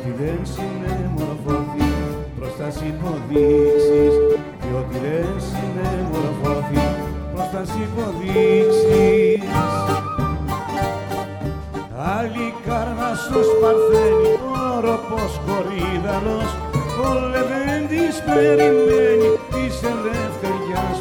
διότι δεν συνεμορφώθη προς τας υποδείξεις, διότι δεν συνεμορφώθη προς τας υποδείξεις. Άλλη Καρνασσός παρθένει, όροπος κορίδαλος, ο Λεβέντης περιμένει της ελευθεριάς